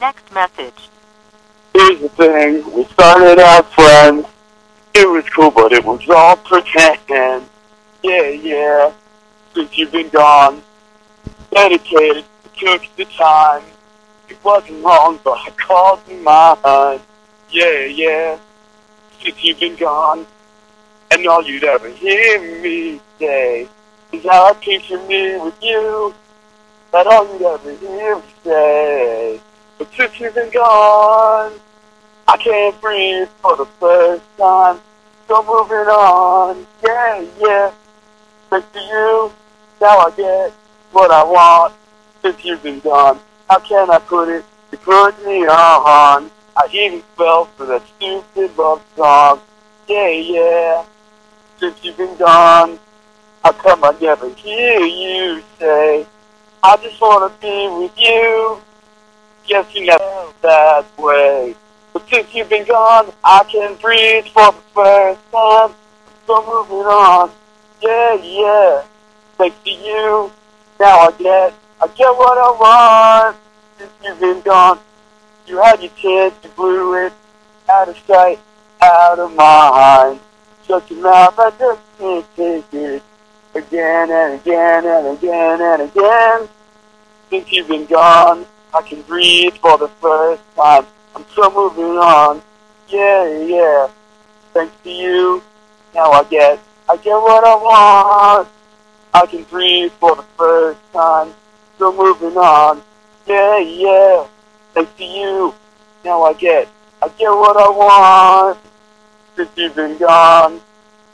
Next message. Here's the thing, we started out friends. It was cool, but it was all pretend. Yeah, since you've been gone, dedicated, took the time. It wasn't wrong, but I called you mine. Yeah, since you've been gone, and all you'd ever hear me say is how I picture me with you. That's all you'd ever hear me say. But since you've been gone, I can't breathe for the first time. So moving on, yeah. Thanks to you, now I get what I want. Since you've been gone, how can I put it? You put me on. I even fell for that stupid love song. Yeah. Since you've been gone, how come I never hear you say, I just wanna be with you? Guess you never felt that way. But since you've been gone, I can breathe for the first time. So moving on, yeah. Thanks to you, now I get what I want. Since you've been gone, you had your chance, you blew it. Out of sight, out of mind. Shut your mouth, I just can't take it. Again and again. Since you've been gone, I can breathe for the first time. I'm so moving on, yeah. Thanks to you, now I get what I want. I can breathe for the first time. So moving on, yeah. Thanks to you, now I get what I want. Since you've been gone,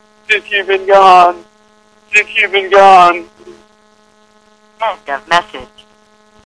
End of message.